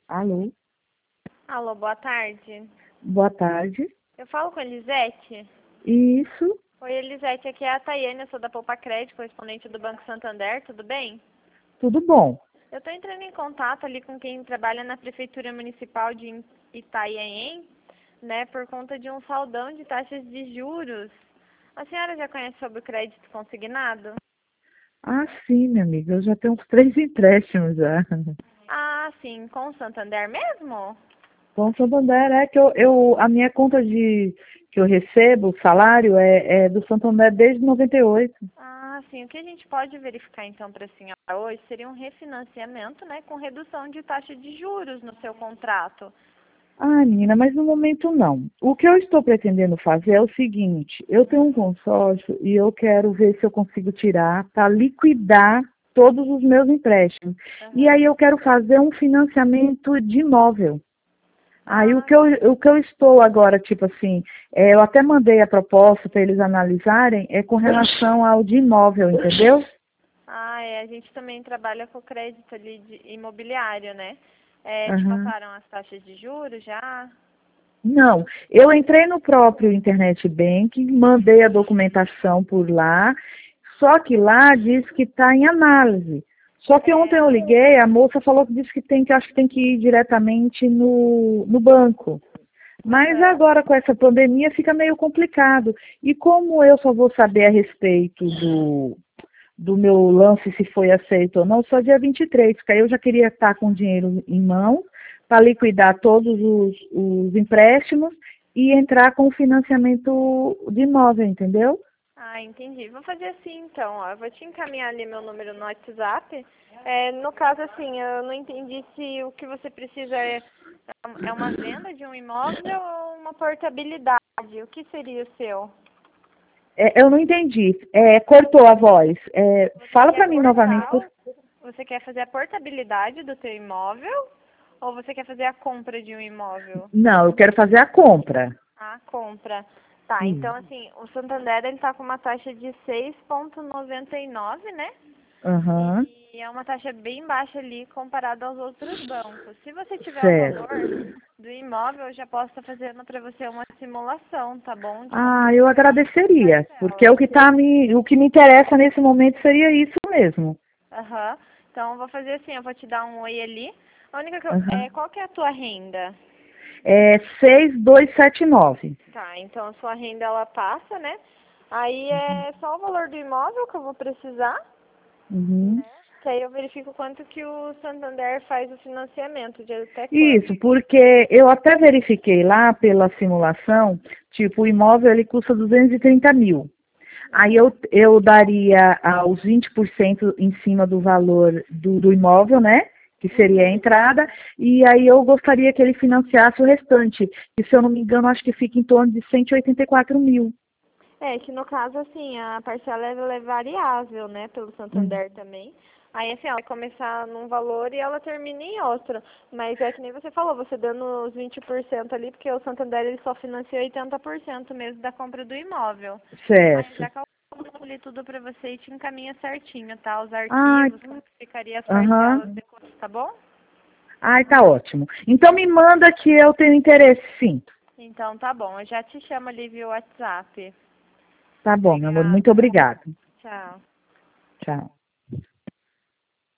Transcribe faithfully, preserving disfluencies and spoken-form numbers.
Alô, Alô, boa tarde. boa tarde. Eu falo com a Elisete? Isso, Oi, Elisete, aqui é a Tayane, eu sou da Poupa Crédito, correspondente do Banco Santander, tudo bem? tudo bom. Eu estou entrando em contato ali com quem trabalha na Prefeitura Municipal de Itanhaém, né, por conta de um saldão de taxas de juros. A senhora já conhece sobre o crédito consignado? Ah, sim, minha amiga, eu já tenho uns três empréstimos já. Ah, sim, com o Santander mesmo? Com o Santander é que eu, eu, a minha conta de que eu recebo, o salário, é, é do Santander desde noventa e oito. Ah, sim. O que a gente pode verificar então para a senhora hoje seria um refinanciamento, né, com redução de taxa de juros no seu contrato. Ah, menina, mas no momento não. O que eu estou pretendendo fazer é o seguinte, eu tenho um consórcio e eu quero ver se eu consigo tirar para liquidar todos os meus empréstimos. E Aham. aí eu quero fazer um financiamento de imóvel. Aí o Ah, que eu, o que eu estou agora, tipo assim, é, eu até mandei a proposta para eles analisarem, é com relação ao de imóvel, entendeu? ah, é. A gente também trabalha com crédito ali de imobiliário, né? É, te Aham. passaram as taxas de juros já? Não, eu entrei no próprio Internet Banking, mandei a documentação por lá, só que lá diz que está em análise. Só que ontem eu É, liguei, a moça falou que disse que tem que, acho que tem que ir diretamente no, no banco. Mas aham. agora com essa pandemia fica meio complicado. E como eu só vou saber a respeito do, do meu lance se foi aceito ou não, só dia vinte e três, porque aí eu já queria estar com o dinheiro em mão para liquidar todos os, os empréstimos e entrar com o financiamento de imóvel, entendeu? Ah, entendi. Vou fazer assim então, ó. Eu vou te encaminhar ali meu número no WhatsApp. É, no caso, assim, eu não entendi se o que você precisa é, é uma venda de um imóvel ou uma portabilidade. O que seria o seu? É, eu não entendi. É, cortou a voz. É, Você fala quer para mim novamente. portar, Por... o- você quer fazer a portabilidade do teu imóvel ou você quer fazer a compra de um imóvel? Não, eu quero fazer a compra. A compra. Tá, Isso. então assim, o Santander ele tá com uma taxa de seis vírgula noventa e nove, né? Aham. E é uma taxa bem baixa ali comparado aos outros bancos. Se você tiver o valor Certo. do imóvel, eu já posso estar fazendo para você uma simulação, tá bom? De como Ah, que eu seria as agradeceria, porque é o parcelas. que tá me, o que me interessa nesse momento seria isso mesmo. Aham. Então eu vou fazer assim, eu vou te dar um oi ali. A única que eu, Aham. é, qual que é a tua renda? É seis dois sete nove. Tá, então a sua renda ela passa, né? Aí é só o valor do imóvel que eu vou precisar, Uhum. que aí eu verifico quanto que o Santander faz o financiamento, de até quanto. Isso, porque eu até verifiquei lá pela simulação, tipo, o imóvel ele custa duzentos e trinta mil. Aí eu, Aham. eu daria aos vinte por cento em cima do valor do, do imóvel, né? Que seria a Uhum. entrada, e aí eu gostaria que ele financiasse o restante, que se eu não me engano, acho que fica em torno de cento e oitenta e quatro mil. É, que no caso, assim, a parcela ela é variável, né, pelo Uhum. Santander também. Aí, assim, ela vai começar num valor e ela termina em outro. Mas é que nem você falou, você dando os vinte por cento ali, porque o Santander ele só financia oitenta por cento mesmo da compra do imóvel. Aí eu Certo. já calculo ali tudo pra você e te encaminha certinho, tá? Os Ah, arquivos, como que ficaria as parcelas aham. depois, tá bom? Ai, tá ótimo. Então me manda que eu tenho interesse, sim. Então tá bom, eu já te chamo ali via WhatsApp. Tá bom, meu amor. Muito Obrigada. obrigada. Tchau. Tchau.